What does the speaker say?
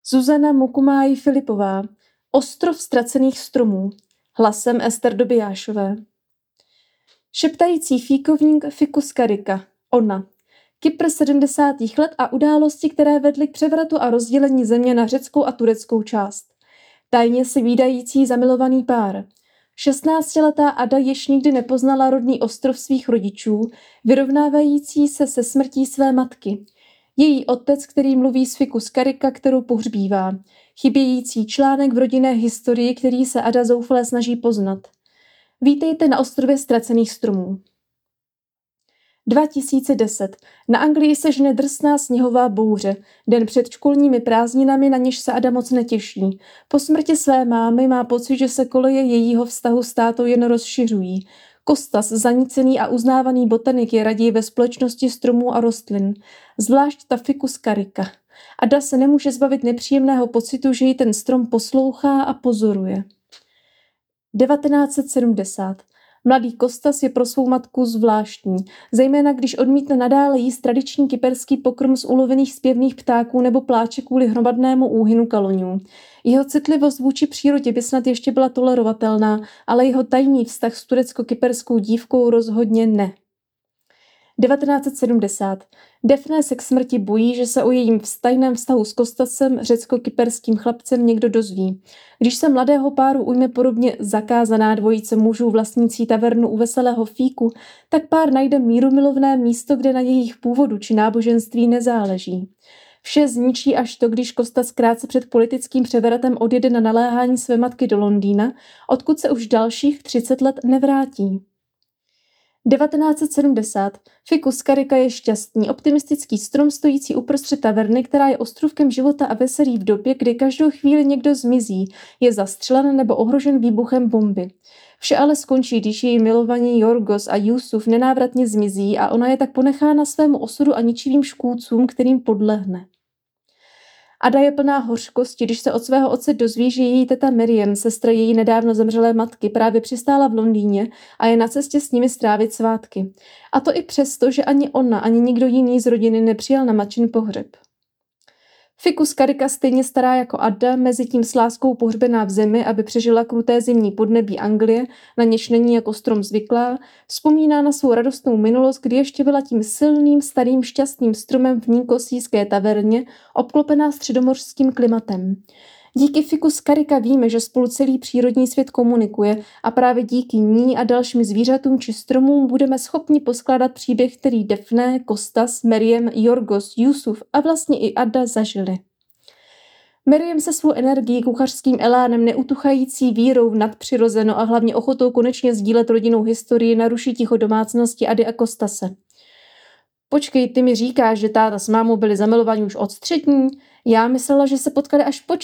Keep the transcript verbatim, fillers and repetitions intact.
Zuzana Mokumáji Filipová, Ostrov ztracených stromů, hlasem Ester Dobijášové. Šeptající fíkovník Ficus carica, ona. Kypr sedmdesátých let a události, které vedly k převratu a rozdělení země na řeckou a tureckou část. Tajně si vídající zamilovaný pár. šestnáctiletá Ada již nikdy nepoznala rodný ostrov svých rodičů, vyrovnávající se se smrtí své matky. Její otec, který mluví z Ficus carica, kterou pohřbívá. Chybějící článek v rodinné historii, který se Ada zoufale snaží poznat. Vítejte na ostrově ztracených stromů. dva tisíce deset. Na Anglii se žene drsná sněhová bouře. Den před školními prázdninami, na něž se Ada moc netěší. Po smrti své mámy má pocit, že se koleje jejího vztahu s tátou jen rozšiřují. Kostas, zanícený a uznávaný botanik, je raději ve společnosti stromů a rostlin. Zvlášť ta Ficus carica. Ada se nemůže zbavit nepříjemného pocitu, že ji ten strom poslouchá a pozoruje. devatenáct set sedmdesát. Mladý Kostas je pro svou matku zvláštní, zejména když odmítne nadále jíst tradiční kyperský pokrm z ulovených zpěvných ptáků nebo pláče kvůli hromadnému úhynu kaloňů. Jeho citlivost vůči přírodě by snad ještě byla tolerovatelná, ale jeho tajný vztah s turecko-kyperskou dívkou rozhodně ne. devatenáct set sedmdesát. Daphne se k smrti bojí, že se o jejím tajném vztahu s Kostasem, řecko-kyperským chlapcem, někdo dozví. Když se mladého páru ujme podobně zakázaná dvojice mužů vlastnící tavernu u Veselého fíku, tak pár najde mírumilovné místo, kde na jejich původu či náboženství nezáleží. Vše zničí až to, když Kostas krátce před politickým převratem odjede na naléhání své matky do Londýna, odkud se už dalších třicet let nevrátí. devatenáct set sedmdesát. Ficus carica je šťastný, optimistický strom stojící uprostřed taverny, která je ostrůvkem života a veselí v době, kdy každou chvíli někdo zmizí, je zastřelen nebo ohrožen výbuchem bomby. Vše ale skončí, když její milovaní Jorgos a Jusuf nenávratně zmizí a ona je tak ponechána svému osudu a ničivým škůdcům, kterým podlehne. Ada je plná hořkosti, když se od svého otce dozví, že její teta Miriam, sestra její nedávno zemřelé matky, právě přistála v Londýně a je na cestě s nimi strávit svátky. A to i přesto, že ani ona, ani nikdo jiný z rodiny nepřijal na matčin pohřeb. Ficus carica, stejně stará jako Ada, mezitím s láskou pohřbená v zemi, aby přežila kruté zimní podnebí Anglie, na něž není jako strom zvyklá, vzpomíná na svou radostnou minulost, kdy ještě byla tím silným, starým, šťastným stromem v níkosijské taverně, obklopená středomořským klimatem. Díky Ficus carica víme, že spolu celý přírodní svět komunikuje a právě díky ní a dalším zvířatům či stromům budeme schopni poskládat příběh, který Daphne, Kostas, Miriam, Jorgos, Jusuf a vlastně i Ada zažili. Miriam se svou energií, kuchařským elánem, neutuchající vírou v nadpřirozeno a hlavně ochotou konečně sdílet rodinnou historii naruší ticho domácnosti Ady a Kostase. Počkej, ty mi říkáš, že táta s mámou byli zamilovaní už od střední? Já myslela, že se potkali až po